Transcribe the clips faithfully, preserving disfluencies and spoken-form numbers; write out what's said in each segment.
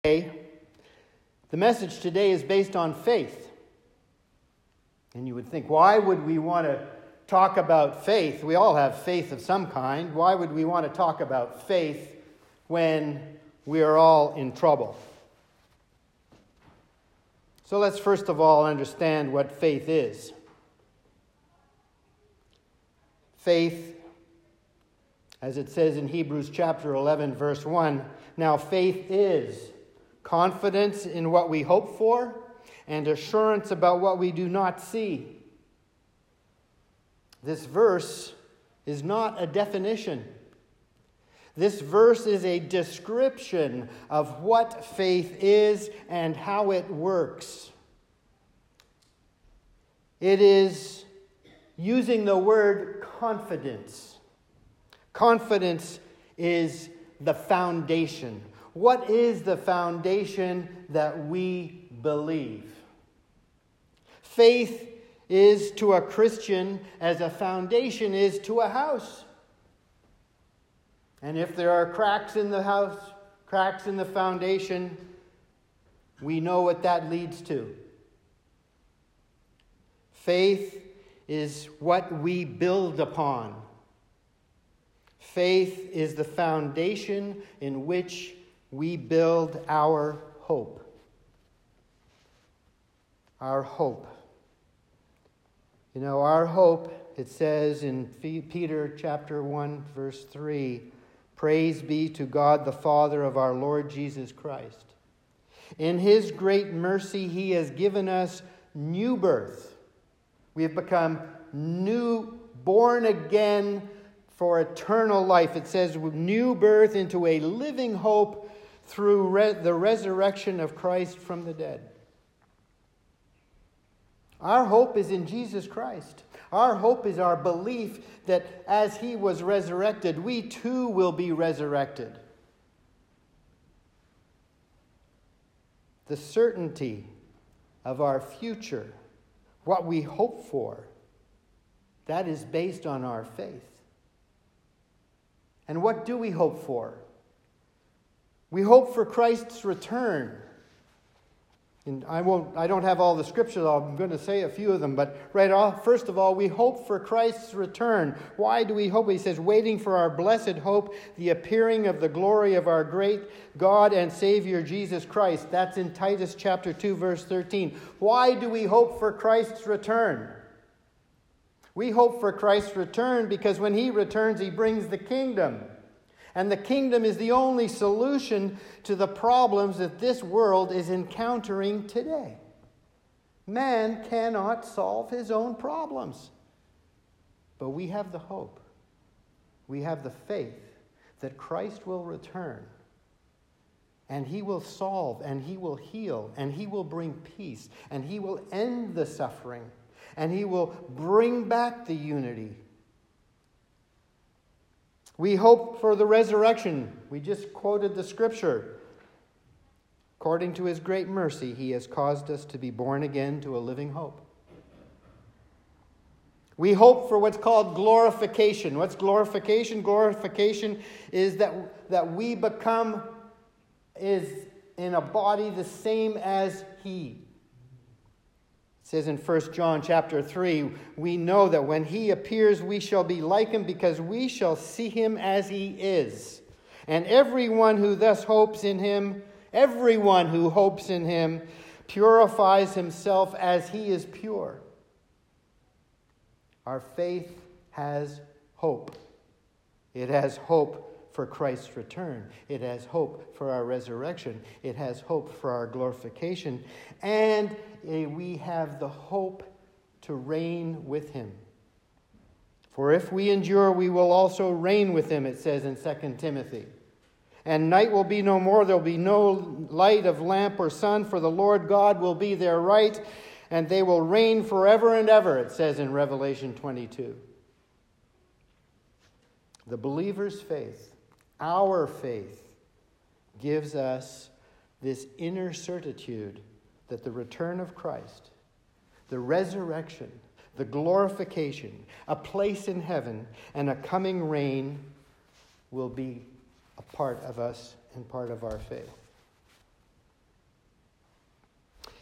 The message today is based on faith. And you would think, why would we want to talk about faith? We all have faith of some kind. Why would we want to talk about faith when we are all in trouble? So let's first of all understand what faith is. Faith, as it says in Hebrews chapter eleven, verse one, now faith is confidence in what we hope for and assurance about what we do not see. This verse is not a definition. This verse is a description of what faith is and how it works. It is using the word confidence. Confidence is the foundation. What is the foundation that we believe? Faith is to a Christian as a foundation is to a house. And if there are cracks in the house, cracks in the foundation, we know what that leads to. Faith is what we build upon. Faith is the foundation in which we build our hope. Our hope. You know, our hope, it says in Peter chapter one, verse three, praise be to God the Father of our Lord Jesus Christ. In his great mercy, he has given us new birth. We have become new, born again for eternal life. It says new birth into a living hope through re- the resurrection of Christ from the dead. Our hope is in Jesus Christ. Our hope is our belief that as he was resurrected, we too will be resurrected. The certainty of our future, what we hope for, that is based on our faith. And what do we hope for? We hope for Christ's return. And I won't I don't have all the scriptures, I'm going to say a few of them, but right off, first of all, we hope for Christ's return. Why do we hope? He says, waiting for our blessed hope, the appearing of the glory of our great God and Savior Jesus Christ. That's in Titus chapter two, verse thirteen. Why do we hope for Christ's return? We hope for Christ's return because when he returns, he brings the kingdom. And the kingdom is the only solution to the problems that this world is encountering today. Man cannot solve his own problems. But we have the hope. We have the faith that Christ will return. And he will solve, and he will heal, and he will bring peace, and he will end the suffering, and he will bring back the unity. We hope for the resurrection. We just quoted the scripture. According to his great mercy, he has caused us to be born again to a living hope. We hope for what's called glorification. What's glorification? Glorification is that, that we become is in a body the same as he. It says in First John chapter three, we know that when he appears, we shall be like him because we shall see him as he is. And everyone who thus hopes in him, everyone who hopes in him, purifies himself as he is pure. Our faith has hope. It has hope for Christ's return. It has hope for our resurrection. It has hope for our glorification. And we have the hope to reign with him. For if we endure, we will also reign with him, it says in Second Timothy. And night will be no more. There will be no light of lamp or sun, for the Lord God will be their right, and they will reign forever and ever, it says in Revelation twenty-two. The believer's faith, our faith, gives us this inner certitude that the return of Christ, the resurrection, the glorification, a place in heaven, and a coming reign will be a part of us and part of our faith.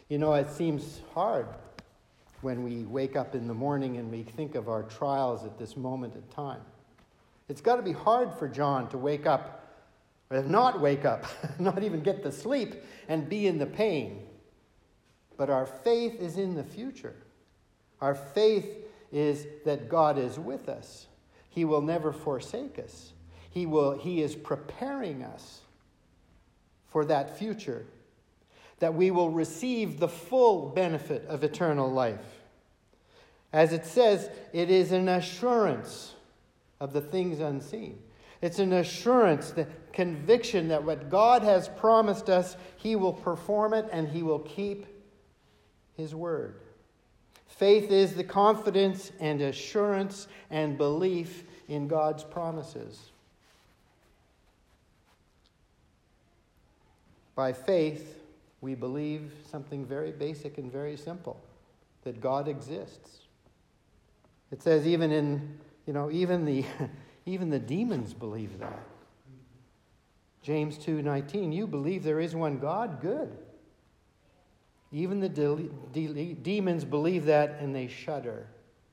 You know, it seems hard when we wake up in the morning and we think of our trials at this moment in time. It's got to be hard for John to wake up, or not wake up, not even get to sleep and be in the pain. But our faith is in the future. Our faith is that God is with us. He will never forsake us. He will, he is preparing us for that future, that we will receive the full benefit of eternal life. As it says, it is an assurance of the things unseen. It's an assurance, the conviction that what God has promised us, He will perform it and He will keep His word. Faith is the confidence and assurance and belief in God's promises. By faith, we believe something very basic and very simple, that God exists. It says even in, you know, even the even the demons believe that. James two nineteen, you believe there is one God? Good. Even the de- de- demons believe that and they shudder.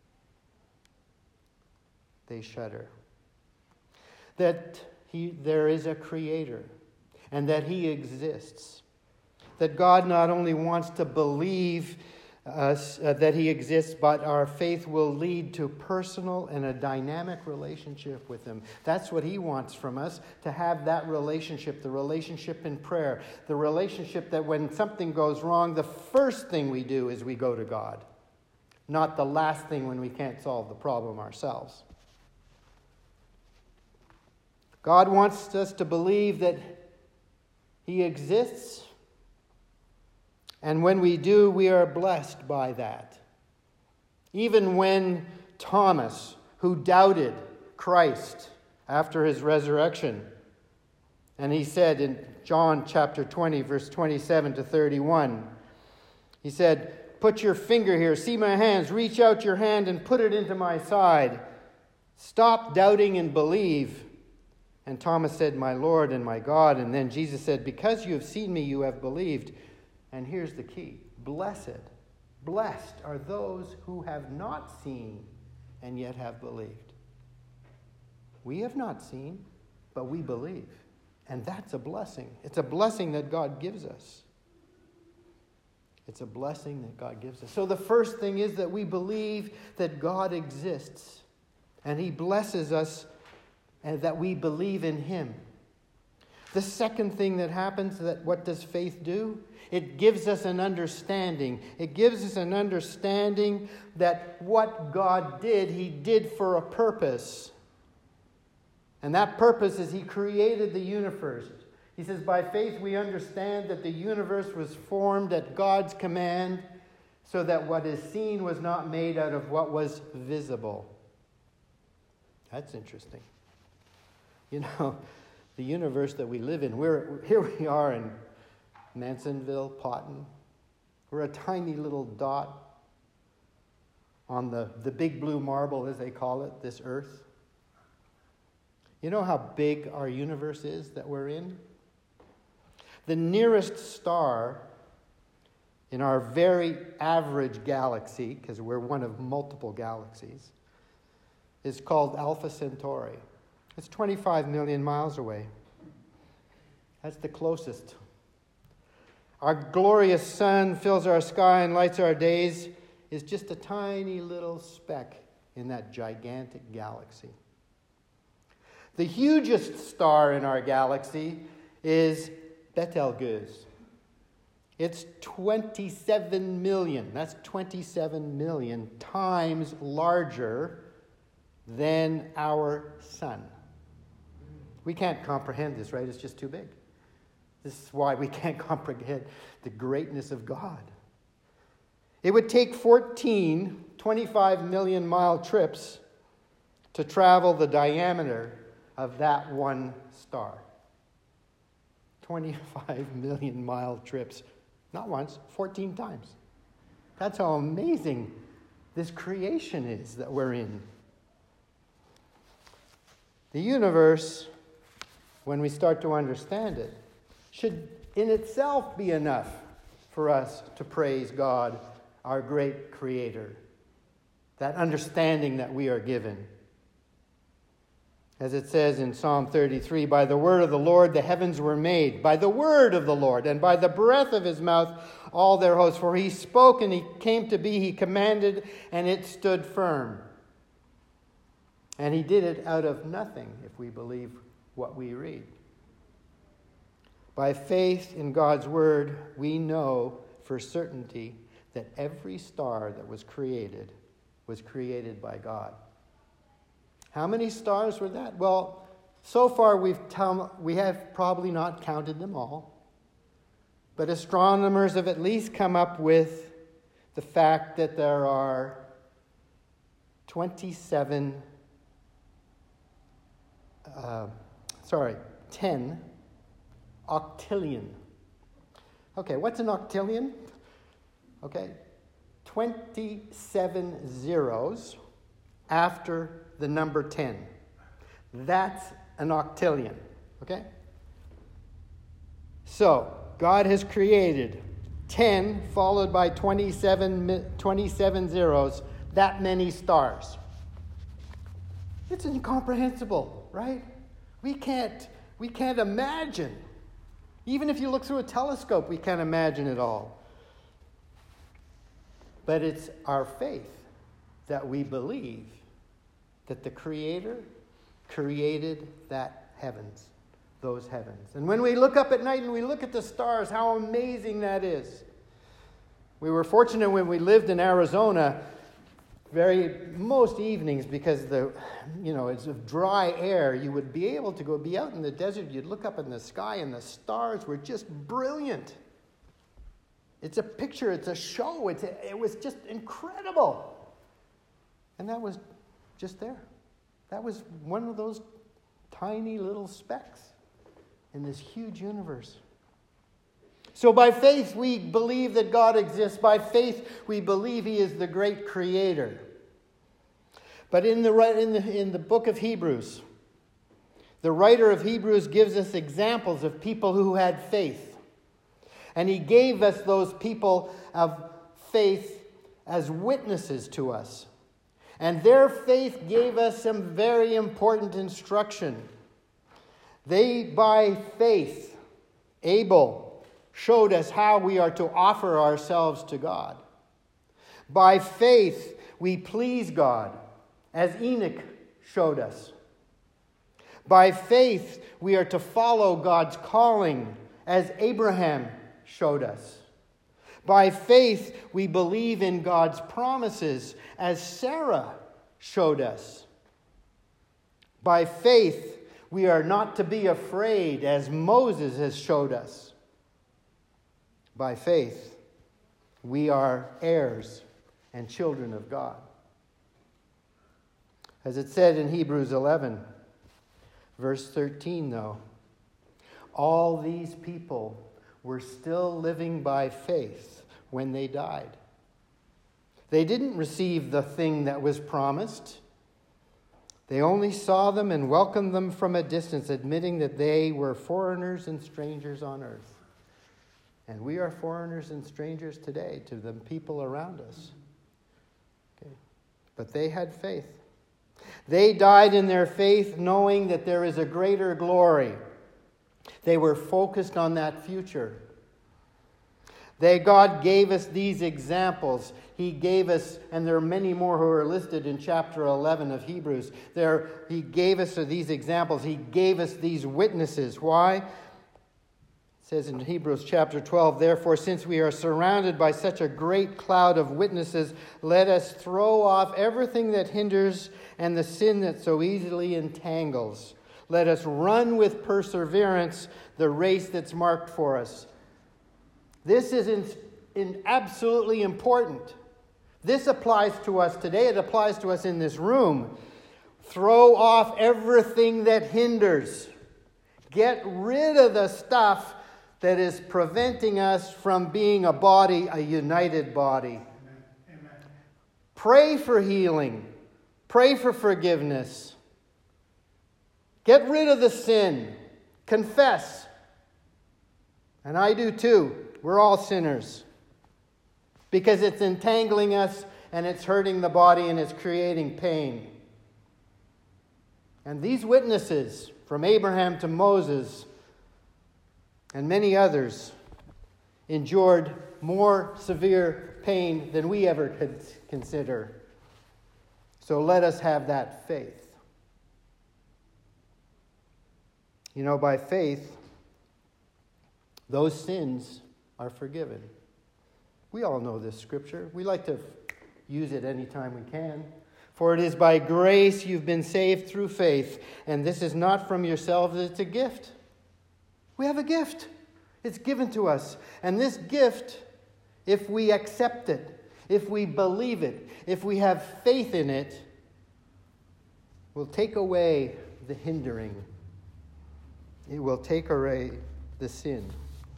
They shudder. That he, there is a creator and that He exists. That God not only wants to believe us uh, that He exists, but our faith will lead to personal and a dynamic relationship with Him. That's what He wants from us, to have that relationship, the relationship in prayer, the relationship that when something goes wrong, the first thing we do is we go to God, not the last thing when we can't solve the problem ourselves. God wants us to believe that He exists. And when we do, we are blessed by that. Even when Thomas, who doubted Christ after His resurrection, and he said in John chapter twenty, verse twenty-seven to thirty-one, he said, put your finger here, see my hands, reach out your hand and put it into my side. Stop doubting and believe. And Thomas said, my Lord and my God. And then Jesus said, because you have seen me, you have believed. And here's the key. Blessed, blessed are those who have not seen and yet have believed. We have not seen, but we believe. And that's a blessing. It's a blessing that God gives us. It's a blessing that God gives us. So the first thing is that we believe that God exists. And He blesses us and that we believe in Him. The second thing that happens, that what does faith do? It gives us an understanding. It gives us an understanding that what God did, He did for a purpose. And that purpose is He created the universe. He says, by faith we understand that the universe was formed at God's command, so that what is seen was not made out of what was visible. That's interesting. You know, the universe that we live in, we're, here we are in Mansonville, Potton. We're a tiny little dot on the, the big blue marble, as they call it, this earth. You know how big our universe is that we're in? The nearest star in our very average galaxy, because we're one of multiple galaxies, is called Alpha Centauri. It's twenty-five million miles away. That's the closest. Our glorious sun fills our sky and lights our days is just a tiny little speck in that gigantic galaxy. The hugest star in our galaxy is Betelgeuse. It's twenty-seven million, that's twenty-seven million times larger than our sun. We can't comprehend this, right? It's just too big. This is why we can't comprehend the greatness of God. It would take fourteen twenty-five million mile trips to travel the diameter of that one star. twenty-five million mile trips. Not once, fourteen times. That's how amazing this creation is that we're in. The universe, when we start to understand it, should in itself be enough for us to praise God, our great Creator. That understanding that we are given. As it says in Psalm thirty-three, by the word of the Lord the heavens were made, by the word of the Lord, and by the breath of his mouth all their hosts. For he spoke and he came to be, he commanded and it stood firm. And he did it out of nothing, if we believe what we read. By faith in God's word, we know for certainty that every star that was created was created by God. How many stars were that? Well, so far we've tell, we have probably not counted them all. But astronomers have at least come up with the fact that there are twenty-seven, uh, sorry, ten octillion. Okay, what's an octillion? Okay, twenty-seven zeros after the number ten. That's an octillion. Okay? So, God has created ten followed by twenty-seven, twenty-seven zeros, that many stars. It's incomprehensible, right? We can't, we can't imagine. Even if you look through a telescope, we can't imagine it all. But it's our faith that we believe that the Creator created that heavens, those heavens. And when we look up at night and we look at the stars, how amazing that is. We were fortunate when we lived in Arizona, very most evenings, because the you know it's of dry air, you would be able to go be out in the desert, you'd look up in the sky and the stars were just brilliant. It's a picture, it's a show, it's a, it was just incredible. And that was just there. That was one of those tiny little specks in this huge universe. So by faith, we believe that God exists. By faith, we believe he is the great Creator. But in the, in the, in the book of Hebrews, the writer of Hebrews gives us examples of people who had faith. And he gave us those people of faith as witnesses to us. And their faith gave us some very important instruction. They, by faith, Abel showed us how we are to offer ourselves to God. By faith, we please God, as Enoch showed us. By faith, we are to follow God's calling, as Abraham showed us. By faith, we believe in God's promises, as Sarah showed us. By faith, we are not to be afraid, as Moses has showed us. By faith, we are heirs and children of God. As it said in Hebrews eleven, verse thirteen, though, all these people were still living by faith when they died. They didn't receive the thing that was promised. They only saw them and welcomed them from a distance, admitting that they were foreigners and strangers on earth. And we are foreigners and strangers today to the people around us. Okay. But they had faith. They died in their faith, knowing that there is a greater glory. They were focused on that future. They, God gave us these examples. He gave us, and there are many more who are listed in chapter eleven of Hebrews. There, he gave us these examples. He gave us these witnesses. Why? It says in Hebrews chapter twelve, therefore, since we are surrounded by such a great cloud of witnesses, let us throw off everything that hinders and the sin that so easily entangles. Let us run with perseverance the race that's marked for us. This is in, in absolutely important. This applies to us today. It applies to us in this room. Throw off everything that hinders. Get rid of the stuff that is preventing us from being a body, a united body. Amen. Amen. Pray for healing. Pray for forgiveness. Get rid of the sin. Confess. And I do too. We're all sinners. because it's entangling us and it's hurting the body and it's creating pain. And these witnesses, from Abraham to Moses and many others, endured more severe pain than we ever could consider. So let us have that faith. You know, by faith, those sins are forgiven. We all know this scripture. We like to use it anytime we can. For it is by grace you've been saved through faith, and this is not from yourselves, it's a gift. We have a gift. It's given to us. And this gift, if we accept it, if we believe it, if we have faith in it, will take away the hindering. It will take away the sin.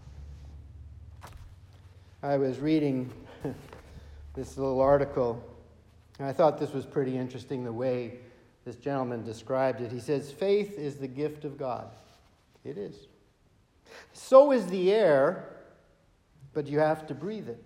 I was reading this little article, and I thought this was pretty interesting, the way this gentleman described it. He says, faith is the gift of God. It is. So is the air, but you have to breathe it.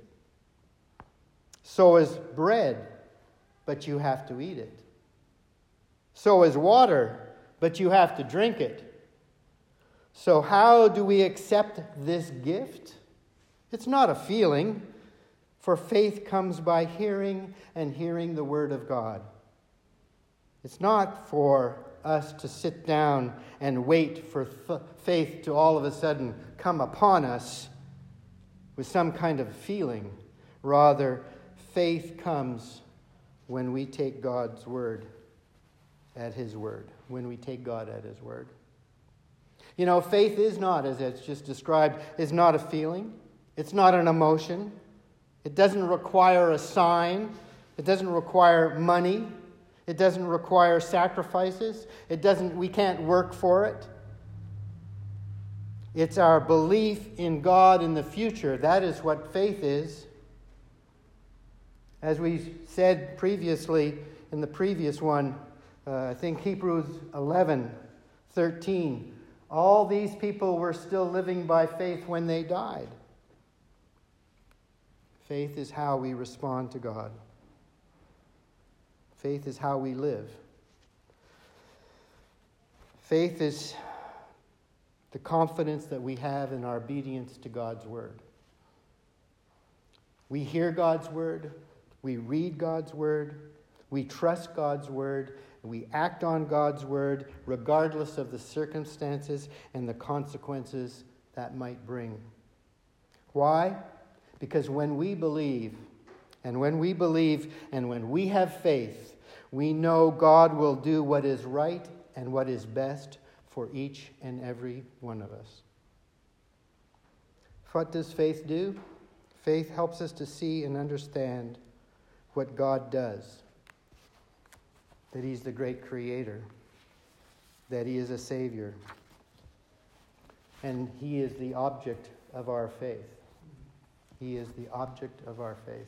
So is bread, but you have to eat it. So is water, but you have to drink it. So how do we accept this gift? It's not a feeling, for faith comes by hearing, and hearing the word of God. It's not for us to sit down and wait for f- faith to all of a sudden come upon us with some kind of feeling. Rather, faith comes when we take God's word at his word, when we take God at his word. You know, faith is not, as it's just described, is not a feeling. It's not an emotion. It doesn't require a sign. It doesn't require money. It doesn't require sacrifices. It doesn't, we can't work for it. It's our belief in God in the future. That is what faith is. As we said previously in the previous one, uh, I think Hebrews eleven thirteen, all these people were still living by faith when they died. Faith is how we respond to God. Faith is how we live. Faith is the confidence that we have in our obedience to God's word. We hear God's word, we read God's word, we trust God's word, and we act on God's word regardless of the circumstances and the consequences that might bring. Why? Because when we believe, and when we believe, and when we have faith, we know God will do what is right and what is best for each and every one of us. What does faith do? Faith helps us to see and understand what God does. That he's the great creator. That he is a savior. And he is the object of our faith. He is the object of our faith.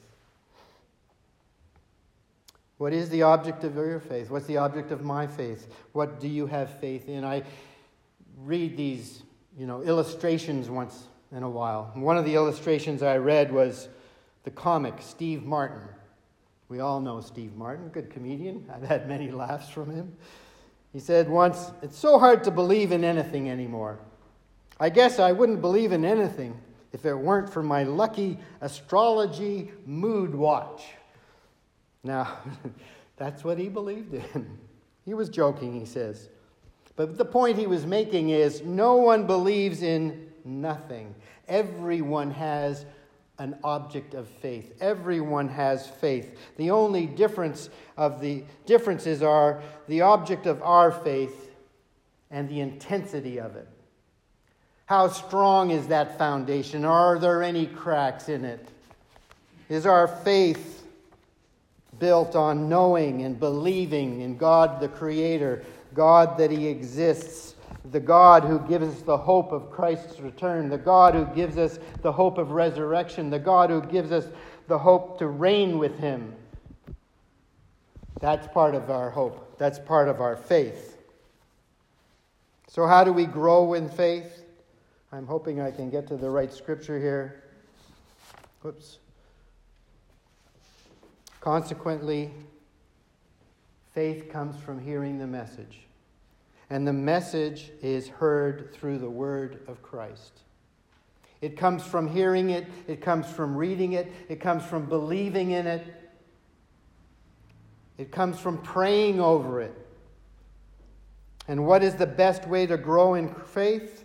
What is the object of your faith? What's the object of my faith? What do you have faith in? I read these, you know, illustrations once in a while. One of the illustrations I read was the comic Steve Martin. We all know Steve Martin, good comedian. I've had many laughs from him. He said once, "It's so hard to believe in anything anymore. I guess I wouldn't believe in anything if it weren't for my lucky astrology mood watch." Now, that's what he believed in. He was joking, he says. But the point he was making is no one believes in nothing. Everyone has an object of faith. Everyone has faith. The only difference of the differences are the object of our faith and the intensity of it. How strong is that foundation? Are there any cracks in it? Is our faith built on knowing and believing in God the Creator, God that He exists, the God who gives us the hope of Christ's return, the God who gives us the hope of resurrection, the God who gives us the hope to reign with Him? That's part of our hope. That's part of our faith. So how do we grow in faith? I'm hoping I can get to the right scripture here. Whoops. Consequently, faith comes from hearing the message. And the message is heard through the word of Christ. It comes from hearing it. It comes from reading it. It comes from believing in it. It comes from praying over it. And what is the best way to grow in faith?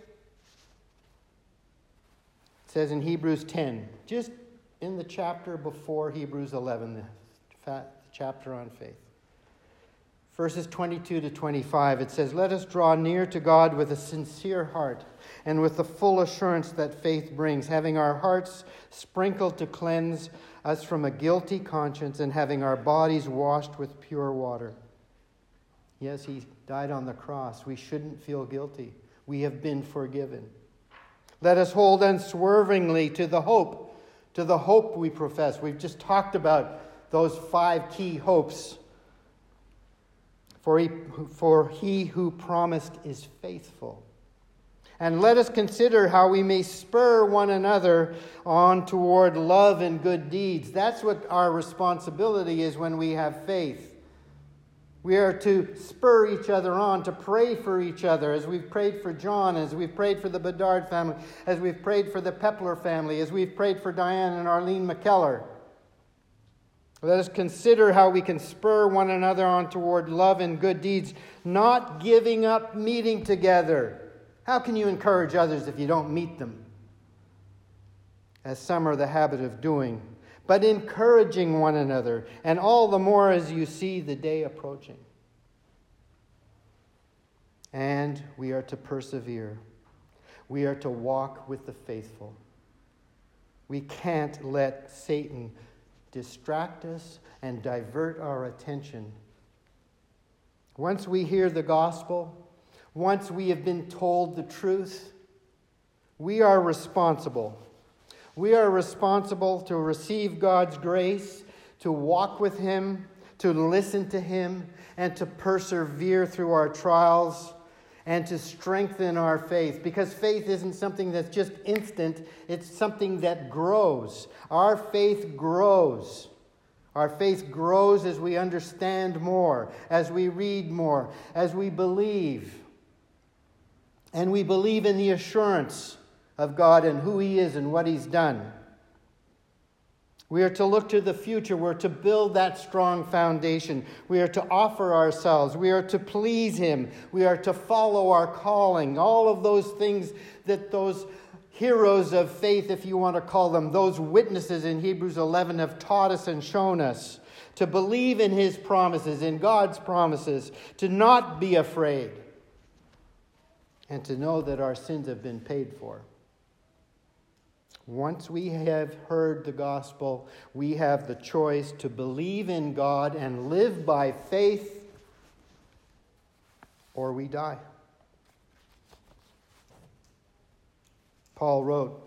It says in Hebrews ten, just in the chapter before Hebrews eleven, the chapter on faith. Verses twenty-two to twenty-five, it says, "Let us draw near to God with a sincere heart and with the full assurance that faith brings, having our hearts sprinkled to cleanse us from a guilty conscience and having our bodies washed with pure water." Yes, he died on the cross. We shouldn't feel guilty. We have been forgiven. "Let us hold unswervingly to the hope, to the hope we profess." We've just talked about those five key hopes. For he, for he who promised is faithful. "And let us consider how we may spur one another on toward love and good deeds." That's what our responsibility is when we have faith. We are to spur each other on, to pray for each other, as we've prayed for John, as we've prayed for the Bedard family, as we've prayed for the Pepler family, as we've prayed for Diane and Arlene McKellar. Let us consider how we can spur one another on toward love and good deeds, not giving up meeting together. How can you encourage others if you don't meet them? As some are the habit of doing, but encouraging one another, and all the more as you see the day approaching. And we are to persevere. We are to walk with the faithful. We can't let Satan distract us and divert our attention. Once we hear the gospel, once we have been told the truth, we are responsible. We are responsible to receive God's grace, to walk with Him, to listen to Him, and to persevere through our trials, and to strengthen our faith. Because faith isn't something that's just instant, it's something that grows. Our faith grows. Our faith grows as we understand more, as we read more, as we believe. And we believe in the assurance of God and who He is and what He's done. We are to look to the future. We're to build that strong foundation. We are to offer ourselves. We are to please Him. We are to follow our calling. All of those things that those heroes of faith, if you want to call them, those witnesses in Hebrews eleven have taught us and shown us. To believe in His promises, in God's promises. To not be afraid. And to know that our sins have been paid for. Once we have heard the gospel, we have the choice to believe in God and live by faith, or we die. Paul wrote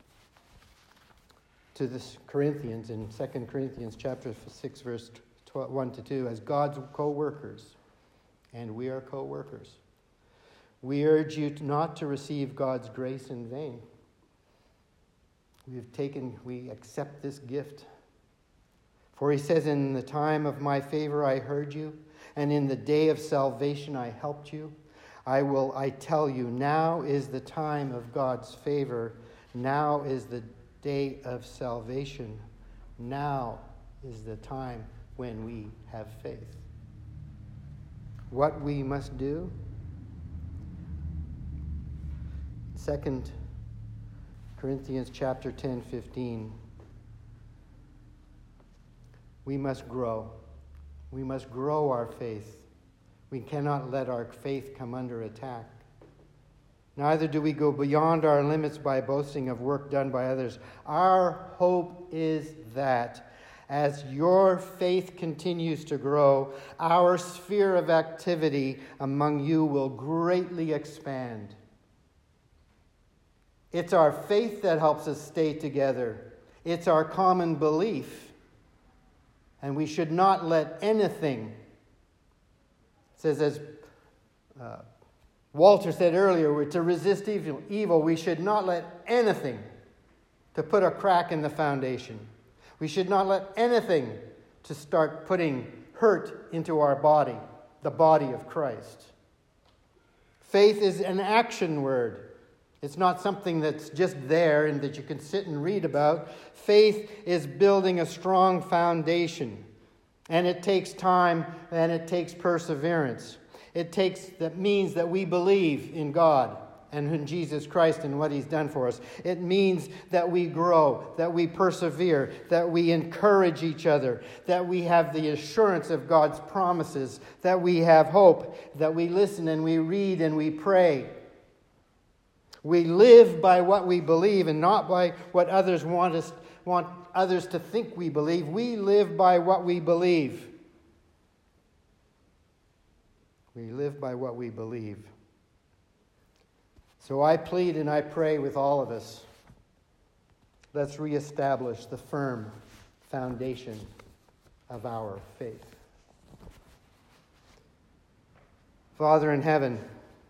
to the Corinthians in Second Corinthians chapter six, verse one to two, as God's co-workers, and we are co-workers. We urge you not to receive God's grace in vain. We have taken, we accept this gift. For he says, "In the time of my favor I heard you, and in the day of salvation I helped you. I will, I tell you, now is the time of God's favor. Now is the day of salvation. Now is the time when we have faith." What we must do? Second Corinthians chapter ten, fifteen. We must grow. We must grow our faith. We cannot let our faith come under attack. Neither do we go beyond our limits by boasting of work done by others. Our hope is that as your faith continues to grow, our sphere of activity among you will greatly expand. It's our faith that helps us stay together. It's our common belief. And we should not let anything, it says as uh, Walter said earlier, we're to resist evil, evil. We should not let anything to put a crack in the foundation. We should not let anything to start putting hurt into our body, the body of Christ. Faith is an action word. It's not something that's just there and that you can sit and read about. Faith is building a strong foundation. And it takes time and it takes perseverance. It takes, that means that we believe in God and in Jesus Christ and what He's done for us. It means that we grow, that we persevere, that we encourage each other, that we have the assurance of God's promises, that we have hope, that we listen and we read and we pray. We live by what we believe and not by what others want us want others to think we believe. We live by what we believe. We live by what we believe. So I plead and I pray with all of us. Let's reestablish the firm foundation of our faith. Father in heaven,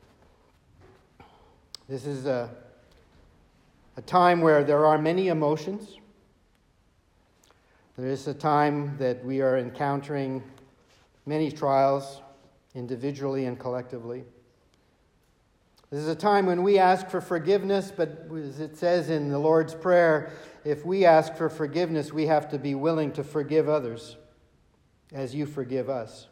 this is a, a time where there are many emotions. There is a time that we are encountering many trials, individually and collectively. This is a time when we ask for forgiveness, but as it says in the Lord's Prayer, if we ask for forgiveness, we have to be willing to forgive others as you forgive us.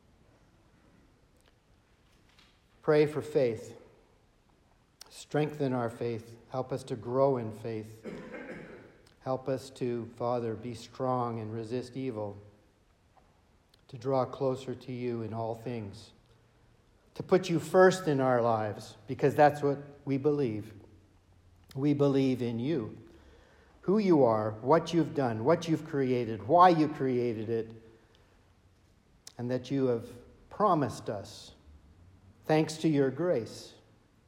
Pray for faith. Strengthen our faith. Help us to grow in faith. Help us to, Father, be strong and resist evil, to draw closer to you in all things, to put you first in our lives, because that's what we believe. We believe in you, who you are, what you've done, what you've created, why you created it, and that you have promised us, thanks to your grace,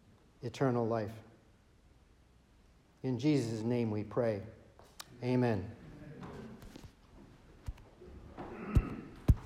eternal life. In Jesus' name we pray. Amen.